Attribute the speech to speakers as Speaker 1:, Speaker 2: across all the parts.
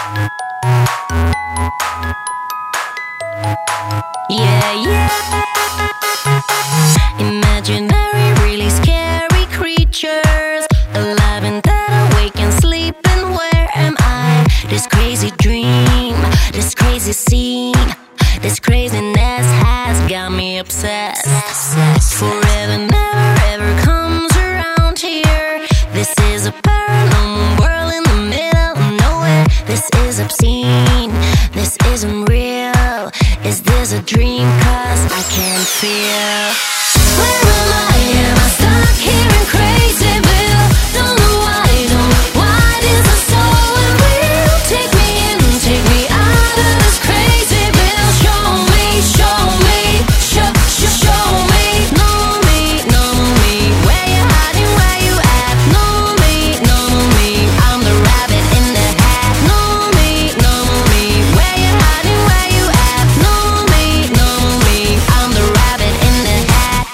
Speaker 1: Yeah, yeah. Imaginary, really scary creatures, alive and dead, awake and sleeping. Where am I? This crazy dream, this crazy scene, this craziness has got me obsessed. Forever, never, ever comes around here. This is a paranormal world in the middle of nowhere. This is obscene, this isn't real. Is this a dream? 'Cause I can't feel. Where am I? Am I stuck here in Crazyville? Don't know why, don't know why this is so unreal. Take me in, take me out of this Crazyville. Show me, show me, show me. Know me, where you hiding, where you at? Know me, I'm the rabbit in the hat. Know me, where you hiding, where you at? Know me, I'm the rabbit in the hat.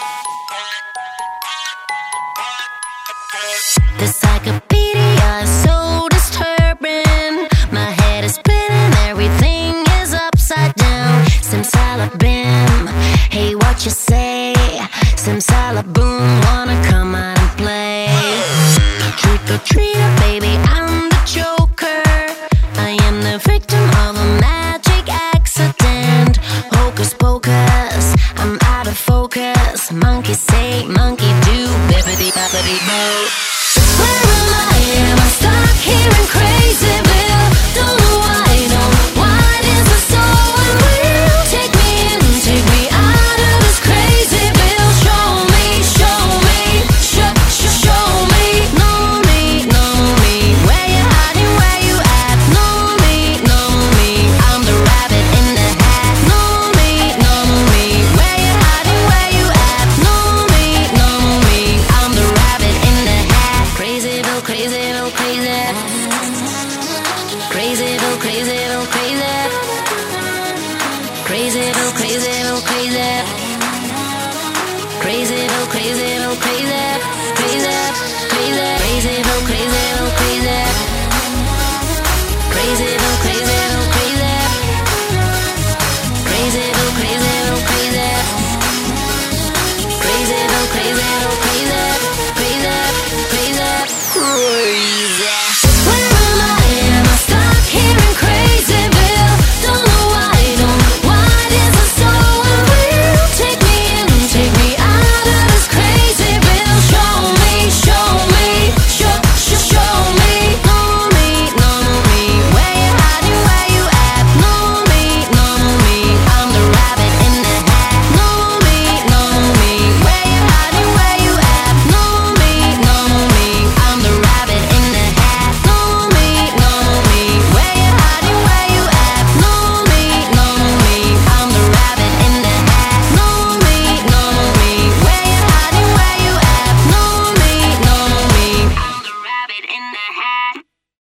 Speaker 1: The encyclopedia is so disturbing. My head is spinning, everything is upside down. Simsalabim, hey, what you say? Simsalabim, wanna come out and play? Trick or treat, baby, I'm the joker. I am the victim of a magic accident. Hocus pocus, I'm out of focus. Monkey say, monkey do, bippity boppity boo. Where am I? Am I stuck here in Crazyville? Don't know why, don't know why this is so unreal. Take me in, take me out of this Crazyville. Show me, show me, show me. Know me, where you hiding, where you at? Know me, I'm the rabbit in the hat. Know me, where you hiding, where you at? Know me, I'm the rabbit in the hat. Crazyville, Crazyville, crazy. Crazyville, Crazyville.